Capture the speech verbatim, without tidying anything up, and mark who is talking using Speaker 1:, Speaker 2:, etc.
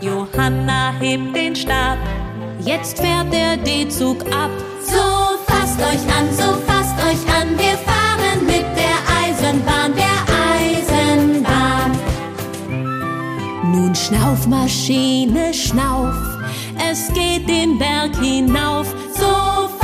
Speaker 1: Johanna hebt den Stab. Jetzt fährt der D-Zug ab.
Speaker 2: So fasst euch an, so fasst euch an, wir fahren mit der Eisenbahn, der Eisenbahn.
Speaker 1: Nun schnauf, Maschine, schnauf, es geht den Berg hinauf.
Speaker 2: So